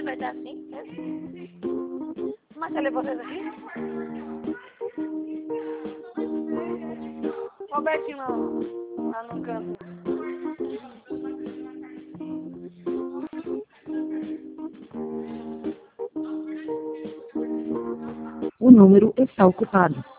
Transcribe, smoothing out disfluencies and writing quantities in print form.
vai dar assim? Marcelo, vocês aqui? Ó o Betinho lá no canto. O número está ocupado.